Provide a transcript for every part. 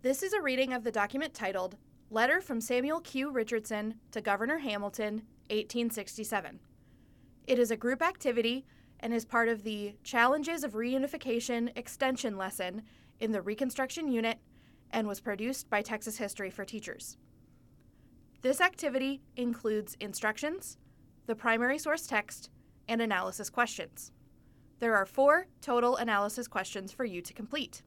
This is a reading of the document titled Letter from Samuel Q. Richardson to Governor Hamilton, 1867. It is a group activity and is part of the Challenges of Reunification extension lesson in the Reconstruction Unit and was produced by Texas History for Teachers. This activity includes instructions, the primary source text, and analysis questions. There are 4 total analysis questions for you to complete.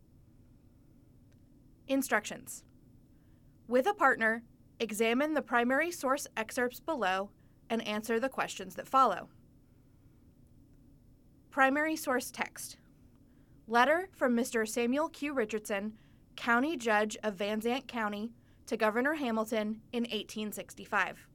Instructions. With a partner, examine the primary source excerpts below and answer the questions that follow. Primary source text. Letter from Mr. Samuel Q. Richardson, County Judge of Van Zant County, to Governor Hamilton in 1865.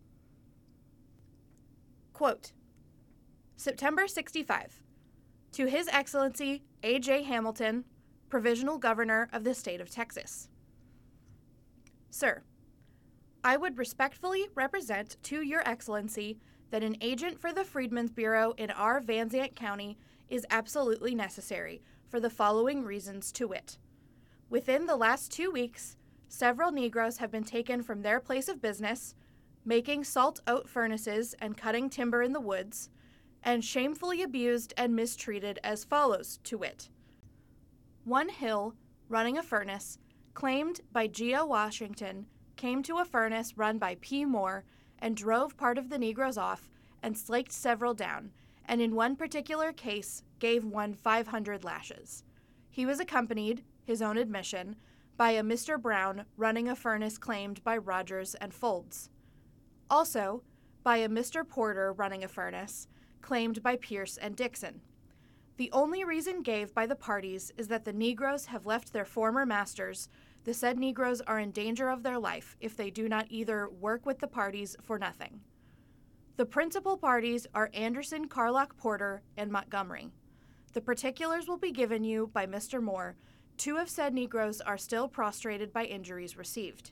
Quote, September 65. To His Excellency A.J. Hamilton, Provisional Governor of the State of Texas. Sir, I would respectfully represent to Your Excellency that an agent for the Freedmen's Bureau in our Van Zant County is absolutely necessary for the following reasons to wit. Within the last 2 weeks, several Negroes have been taken from their place of business, making salt oat furnaces and cutting timber in the woods, and shamefully abused and mistreated as follows to wit. One Hill, running a furnace, claimed by Geo Washington, came to a furnace run by P. Moore and drove part of the Negroes off and slaked several down, and in one particular case gave one 500 lashes. He was accompanied, his own admission, by a Mr. Brown running a furnace claimed by Rogers and Folds. Also, by a Mr. Porter running a furnace claimed by Pierce and Dixon. The only reason gave by the parties is that the Negroes have left their former masters. The said Negroes are in danger of their life if they do not either work with the parties for nothing. The principal parties are Anderson, Carlock, Porter, and Montgomery. The particulars will be given you by Mr. Moore. 2 of said Negroes are still prostrated by injuries received.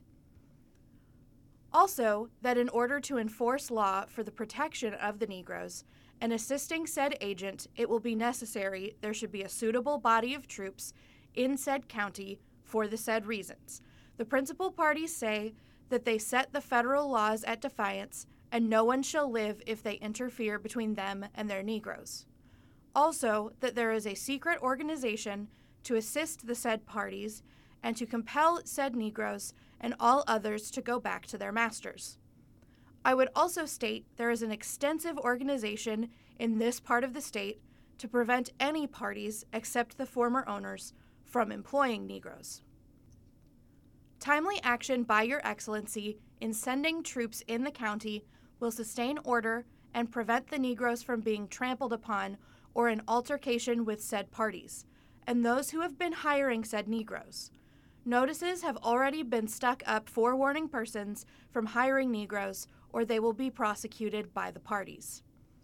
Also, that in order to enforce law for the protection of the Negroes, and assisting said agent, it will be necessary there should be a suitable body of troops in said county for the said reasons. The principal parties say that they set the federal laws at defiance, and no one shall live if they interfere between them and their Negroes. Also, that there is a secret organization to assist the said parties, and to compel said Negroes and all others to go back to their masters. I would also state there is an extensive organization in this part of the state to prevent any parties except the former owners from employing Negroes. Timely action by Your Excellency in sending troops in the county will sustain order and prevent the Negroes from being trampled upon or in altercation with said parties, and those who have been hiring said Negroes. Notices have already been stuck up forewarning persons from hiring Negroes, or they will be prosecuted by the parties.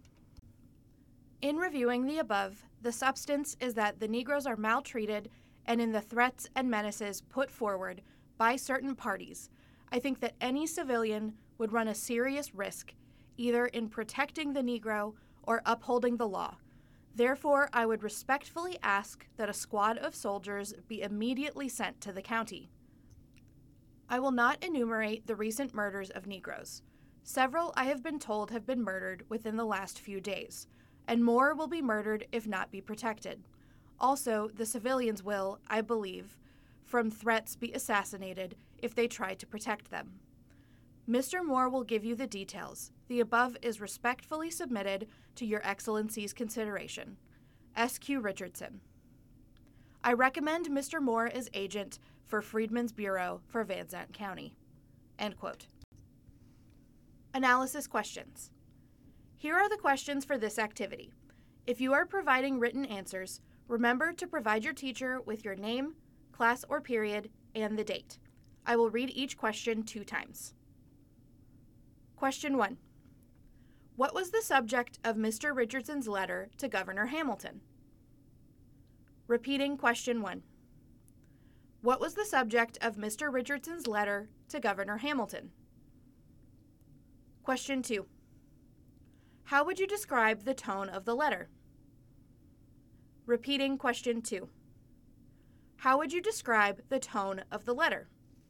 In reviewing the above, the substance is that the Negroes are maltreated, and in the threats and menaces put forward by certain parties, I think that any civilian would run a serious risk, either in protecting the Negro or upholding the law. Therefore, I would respectfully ask that a squad of soldiers be immediately sent to the county. I will not enumerate the recent murders of Negroes. Several, I have been told, have been murdered within the last few days, and more will be murdered if not be protected. Also, the civilians will, I believe, from threats be assassinated if they try to protect them. Mr. Moore will give you the details. The above is respectfully submitted to Your Excellency's consideration. S.Q. Richardson. I recommend Mr. Moore as agent for Freedmen's Bureau for Van Zant County. End quote. Analysis questions. Here are the questions for this activity. If you are providing written answers, remember to provide your teacher with your name, class or period, and the date. I will read each question 2 times. Question 1. What was the subject of Mr. Richardson's letter to Governor Hamilton? Repeating question 1. What was the subject of Mr. Richardson's letter to Governor Hamilton? Question 2. How would you describe the tone of the letter? Repeating question 2. How would you describe the tone of the letter?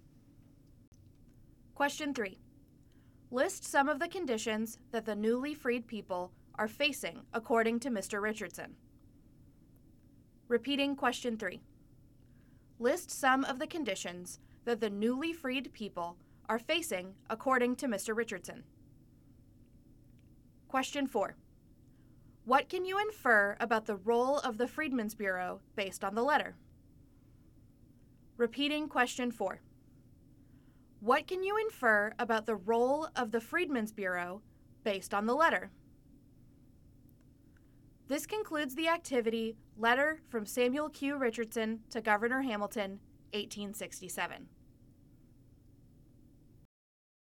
Question 3. List some of the conditions that the newly freed people are facing according to Mr. Richardson. Repeating question 3. List some of the conditions that the newly freed people are facing according to Mr. Richardson. Question 4. What can you infer about the role of the Freedmen's Bureau based on the letter? Repeating question 4. What can you infer about the role of the Freedmen's Bureau based on the letter? This concludes the activity Letter from Samuel Q. Richardson to Governor Hamilton, 1867.